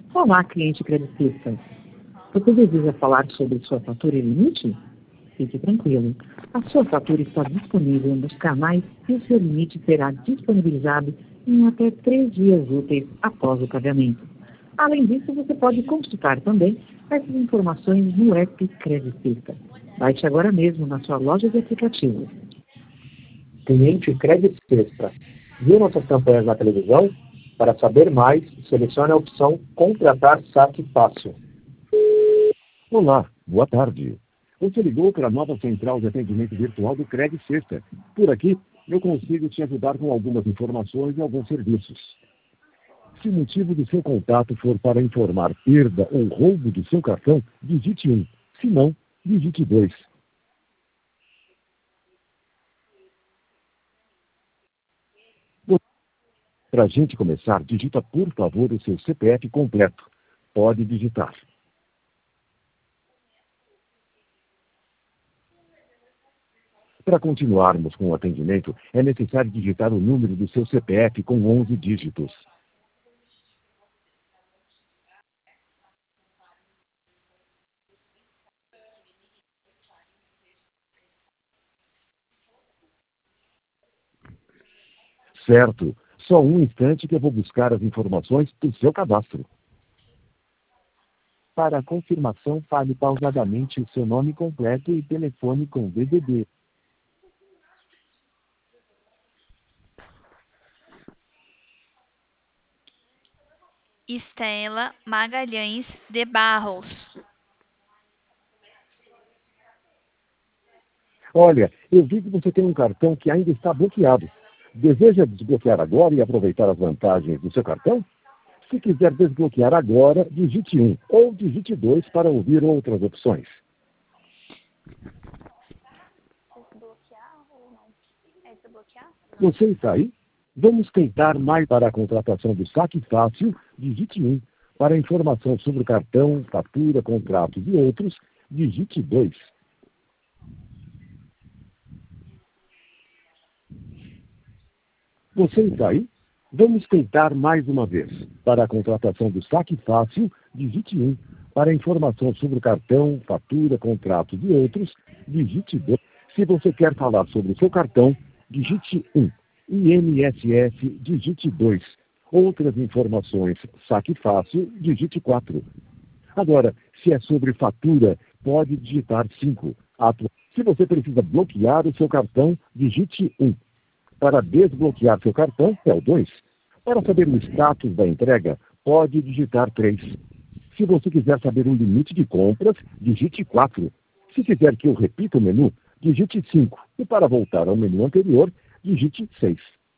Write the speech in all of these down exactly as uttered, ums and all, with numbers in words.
Olá, cliente creditista. Você deseja falar sobre sua fatura e limite? Fique tranquilo. A sua fatura está disponível nos canais e o seu limite será disponibilizado em até três dias úteis após o pagamento. Além disso, você pode consultar também essas informações no app Creditista. Baixe agora mesmo na sua loja de aplicativos. Cliente Creditista. Viu nossas campanhas na televisão? Para saber mais, selecione a opção Contratar Saque Fácil. Olá, boa tarde. Você ligou para a nova central de atendimento virtual do Credit Sexta. Por aqui, eu consigo te ajudar com algumas informações e alguns serviços. Se o motivo do seu contato for para informar perda ou roubo do seu cartão, digite um. Se não, digite dois. Para a gente começar, digita por favor o seu C P F completo. Pode digitar. Para continuarmos com o atendimento, é necessário digitar o número do seu C P F com onze dígitos. Certo. Só um instante que eu vou buscar as informações do seu cadastro. Para a confirmação, fale pausadamente o seu nome completo e telefone com D D D. Estela Magalhães de Barros. Olha, eu vi que você tem um cartão que ainda está bloqueado. Deseja desbloquear agora e aproveitar as vantagens do seu cartão? Se quiser desbloquear agora, digite um ou digite dois para ouvir outras opções. Desbloquear ou não? É desbloquear? Você está aí? Vamos tentar mais para a contratação do Saque Fácil, digite um. Para informação sobre o cartão, fatura, contratos e outros, digite dois. Você está aí? Vamos tentar mais uma vez. Para a contratação do Saque Fácil, digite um. Para informação sobre o cartão, fatura, contratos e outros, digite dois. Se você quer falar sobre o seu cartão, digite um. I N S S, digite dois. Outras informações, Saque Fácil, digite quatro. Agora, se é sobre fatura, pode digitar cinco. Se você precisa bloquear o seu cartão, digite um. Para desbloquear seu cartão, é o dois. Para saber o status da entrega, pode digitar três. Se você quiser saber o limite de compras, digite quatro. Se quiser que eu repita o menu, digite cinco. E para voltar ao menu anterior, digite seis.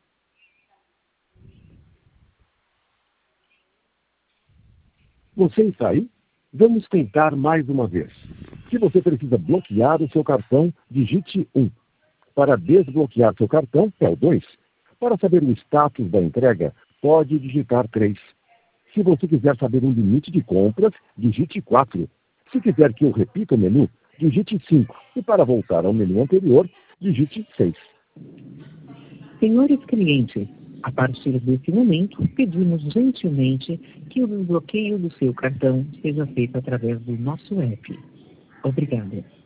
Você está aí? Vamos tentar mais uma vez. Se você precisa bloquear o seu cartão, digite um. Para desbloquear seu cartão, é o dois. Para saber o status da entrega, pode digitar três. Se você quiser saber o limite de compras, digite quatro. Se quiser que eu repita o menu, digite cinco. E para voltar ao menu anterior, digite seis. Senhores clientes, a partir desse momento, pedimos gentilmente que o desbloqueio do seu cartão seja feito através do nosso app. Obrigada.